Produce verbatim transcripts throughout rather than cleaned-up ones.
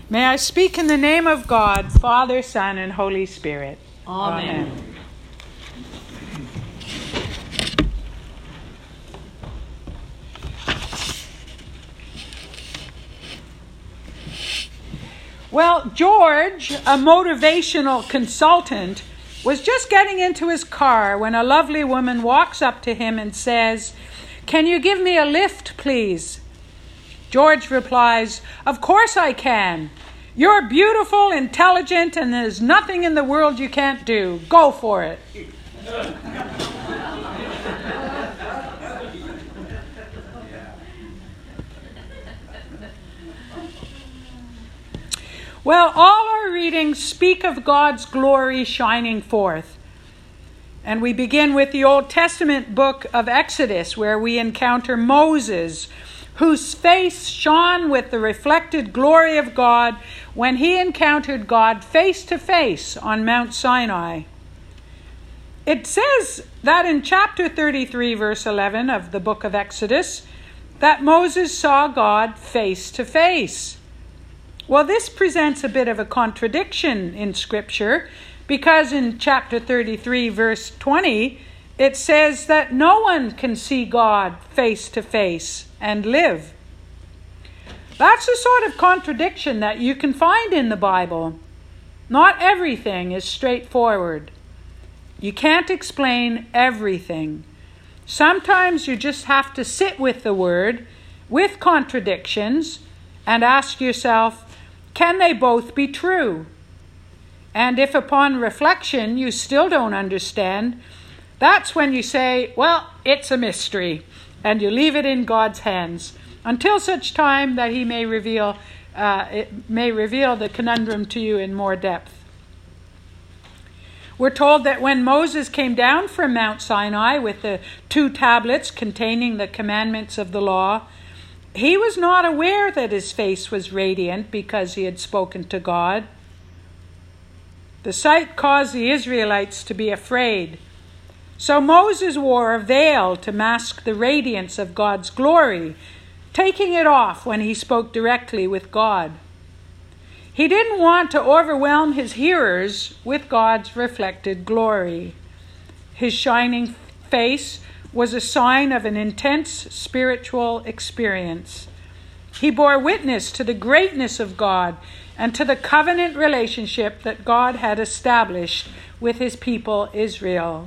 May I speak in the name of God, Father, Son, and Holy Spirit. Amen. Amen. Well, George, a motivational consultant, was just getting into his car when a lovely woman walks up to him and says, "Can you give me a lift, please?" George replies, "Of course I can. You're beautiful, intelligent, and there's nothing in the world you can't do. Go for it." Well, all our readings speak of God's glory shining forth. And we begin with the Old Testament book of Exodus, where we encounter Moses, whose face shone with the reflected glory of God when he encountered God face to face on Mount Sinai. It says that in chapter thirty-three, verse eleven of the book of Exodus, that Moses saw God face to face. Well, this presents a bit of a contradiction in Scripture, because in chapter thirty-three, verse twenty, it says that no one can see God face to face and live. That's the sort of contradiction that you can find in the Bible. Not everything is straightforward. You can't explain everything. Sometimes you just have to sit with the Word, with contradictions, and ask yourself, can they both be true? And if upon reflection you still don't understand, that's when you say, well, it's a mystery, and you leave it in God's hands until such time that he may reveal, uh, it may reveal the conundrum to you in more depth. We're told that when Moses came down from Mount Sinai with the two tablets containing the commandments of the law, he was not aware that his face was radiant because he had spoken to God. The sight caused the Israelites to be afraid. So Moses wore a veil to mask the radiance of God's glory, taking it off when he spoke directly with God. He didn't want to overwhelm his hearers with God's reflected glory. His shining face was a sign of an intense spiritual experience. He bore witness to the greatness of God and to the covenant relationship that God had established with his people Israel.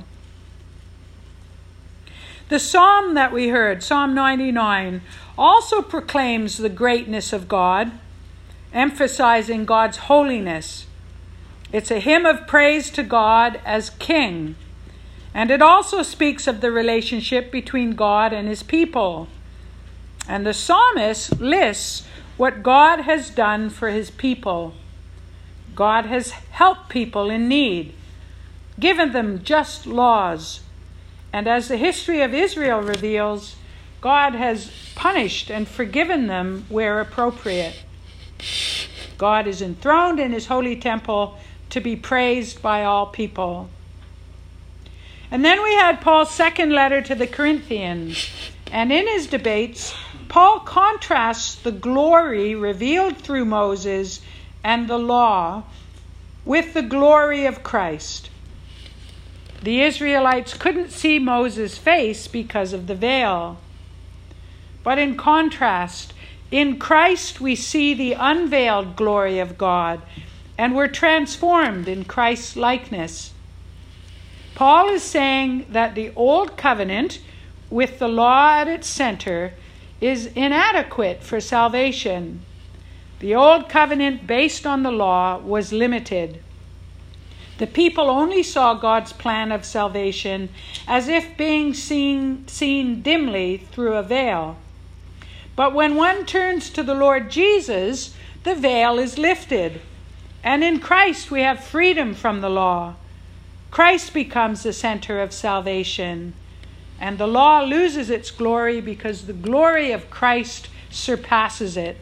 The psalm that we heard, Psalm ninety-nine, also proclaims the greatness of God, emphasizing God's holiness. It's a hymn of praise to God as King. And it also speaks of the relationship between God and his people. And the psalmist lists what God has done for his people. God has helped people in need, given them just laws. And as the history of Israel reveals, God has punished and forgiven them where appropriate. God is enthroned in his holy temple to be praised by all people. And then we had Paul's second letter to the Corinthians. And in his debates, Paul contrasts the glory revealed through Moses and the law with the glory of Christ. The Israelites couldn't see Moses' face because of the veil. But in contrast, in Christ we see the unveiled glory of God, and we're transformed in Christ's likeness. Paul is saying that the old covenant, with the law at its center, is inadequate for salvation. The old covenant based on the law was limited. The people only saw God's plan of salvation as if being seen, seen dimly through a veil. But when one turns to the Lord Jesus, the veil is lifted. And in Christ we have freedom from the law. Christ becomes the center of salvation, and the law loses its glory because the glory of Christ surpasses it.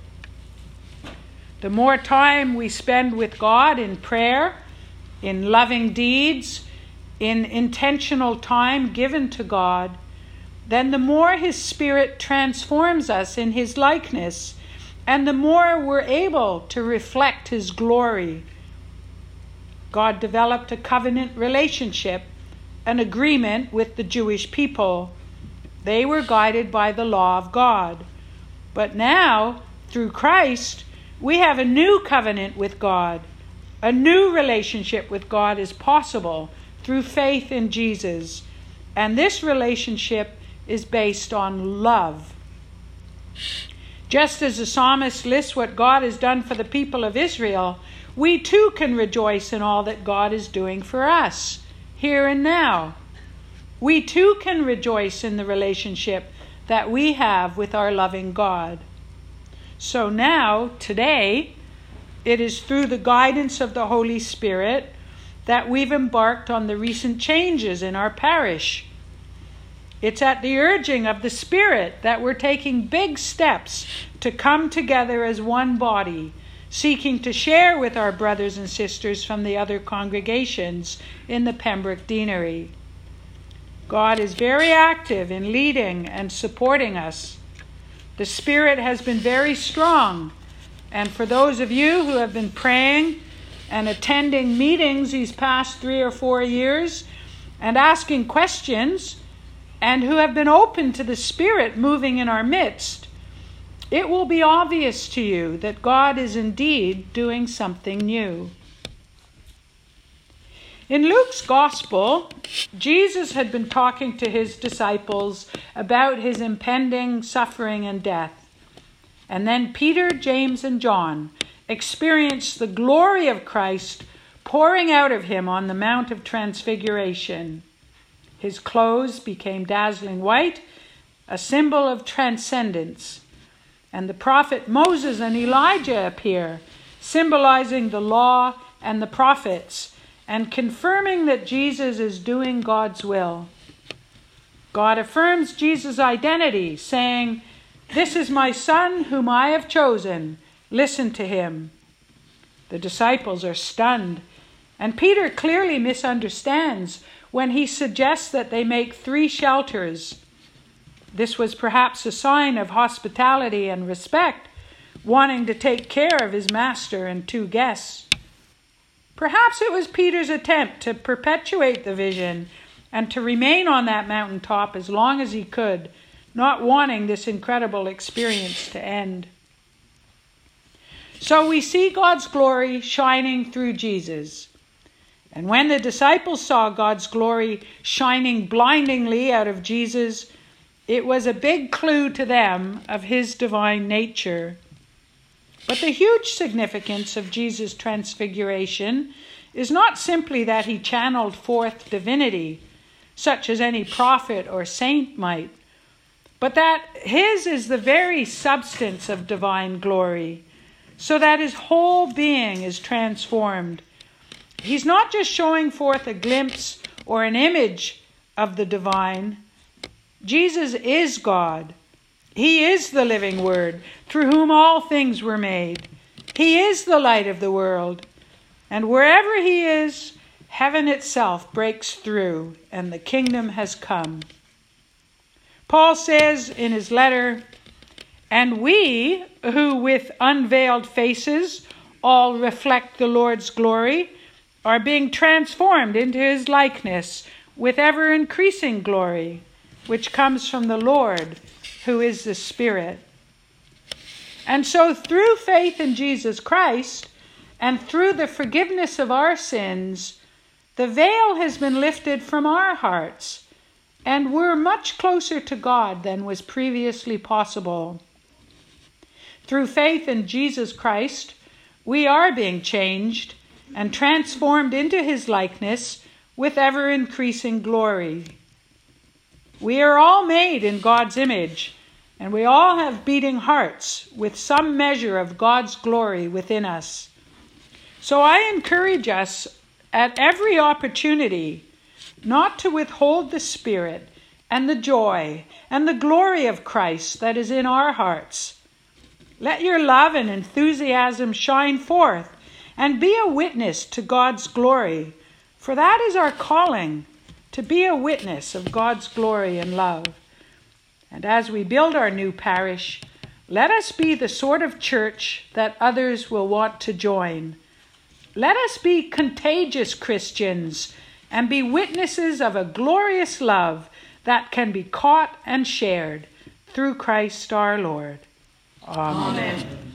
The more time we spend with God in prayer, in loving deeds, in intentional time given to God, then the more his Spirit transforms us in his likeness and the more we're able to reflect his glory. God developed a covenant relationship, an agreement with the Jewish people. They were guided by the law of God. But now, through Christ, we have a new covenant with God. A new relationship with God is possible through faith in Jesus. And this relationship is based on love. Just as the psalmist lists what God has done for the people of Israel, we too can rejoice in all that God is doing for us, here and now. We too can rejoice in the relationship that we have with our loving God. So now, today, it is through the guidance of the Holy Spirit that we've embarked on the recent changes in our parish. It's at the urging of the Spirit that we're taking big steps to come together as one body, seeking to share with our brothers and sisters from the other congregations in the Pembroke Deanery. God is very active in leading and supporting us. The Spirit has been very strong, and for those of you who have been praying and attending meetings these past three or four years and asking questions, and who have been open to the Spirit moving in our midst, it will be obvious to you that God is indeed doing something new. In Luke's Gospel, Jesus had been talking to his disciples about his impending suffering and death. And then Peter, James, and John experienced the glory of Christ pouring out of him on the Mount of Transfiguration. His clothes became dazzling white, a symbol of transcendence. And the prophet Moses and Elijah appear, symbolizing the law and the prophets, and confirming that Jesus is doing God's will. God affirms Jesus' identity, saying, "This is my Son whom I have chosen. Listen to him." The disciples are stunned, and Peter clearly misunderstands when he suggests that they make three shelters. This was perhaps a sign of hospitality and respect, wanting to take care of his master and two guests. Perhaps it was Peter's attempt to perpetuate the vision and to remain on that mountaintop as long as he could, not wanting this incredible experience to end. So we see God's glory shining through Jesus. And when the disciples saw God's glory shining blindingly out of Jesus, it was a big clue to them of his divine nature. But the huge significance of Jesus' transfiguration is not simply that he channeled forth divinity, such as any prophet or saint might, but that his is the very substance of divine glory, so that his whole being is transformed. He's not just showing forth a glimpse or an image of the divine. Jesus is God. He is the living Word, through whom all things were made. He is the light of the world. And wherever he is, heaven itself breaks through, and the kingdom has come. Paul says in his letter, "And we, who with unveiled faces all reflect the Lord's glory, are being transformed into his likeness with ever-increasing glory, which comes from the Lord, who is the Spirit." And so through faith in Jesus Christ and through the forgiveness of our sins, the veil has been lifted from our hearts, and we're much closer to God than was previously possible. Through faith in Jesus Christ, we are being changed and transformed into his likeness with ever-increasing glory. We are all made in God's image, and we all have beating hearts with some measure of God's glory within us. So I encourage us at every opportunity not to withhold the Spirit and the joy and the glory of Christ that is in our hearts. Let your love and enthusiasm shine forth and be a witness to God's glory, for that is our calling, to be a witness of God's glory and love. And as we build our new parish, Let us be the sort of church that others will want to join. Let us be contagious Christians and be witnesses of a glorious love that can be caught and shared through Christ our Lord. Amen. Amen.